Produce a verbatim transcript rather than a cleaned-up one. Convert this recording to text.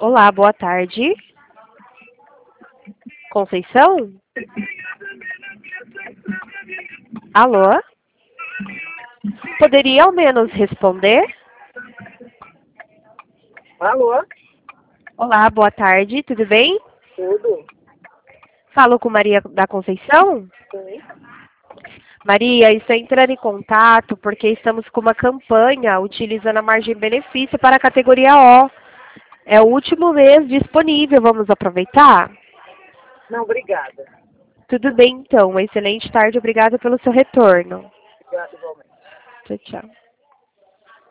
Olá, boa tarde. Conceição? Alô? Poderia ao menos responder? Alô? Olá, boa tarde, tudo bem? Tudo? Falo com Maria da Conceição? Sim. Maria, estou entrando em contato porque estamos com uma campanha utilizando a margem-benefício para a categoria O. É o último mês disponível, vamos aproveitar? Não, obrigada. Tudo bem, então. Uma excelente tarde, obrigada pelo seu retorno. Obrigada igualmente. Tchau, tchau.